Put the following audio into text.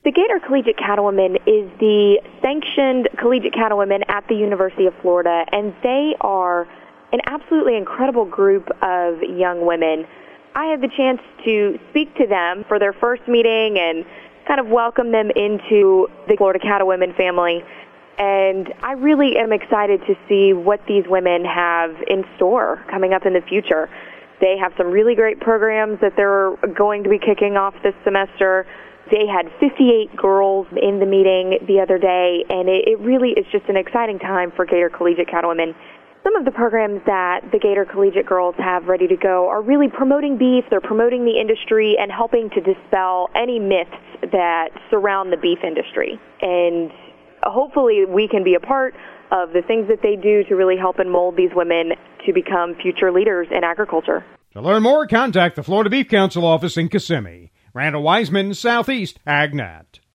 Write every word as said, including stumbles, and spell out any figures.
The Gator Collegiate Cattlewomen is the sanctioned collegiate cattlewomen at the University of Florida, and they are an absolutely incredible group of young women. I had the chance to speak to them for their first meeting and kind of welcome them into the Florida Cattlewomen family, and I really am excited to see what these women have in store coming up in the future. They have some really great programs that they're going to be kicking off this semester. They had fifty-eight girls in the meeting the other day, and it, it really is just an exciting time for Gator Collegiate Cattlewomen. Some of the programs that the Gator Collegiate girls have ready to go are really promoting beef, they're promoting the industry, and helping to dispel any myths that surround the beef industry. And hopefully we can be a part of the things that they do to really help and mold these women to become future leaders in agriculture. To learn more, contact the Florida Beef Council office in Kissimmee. Randall Wiseman, Southeast AgNet.